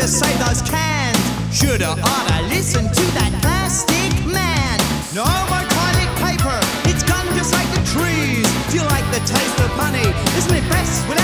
to save those cans. Shoulda, oughta, listen to that plan.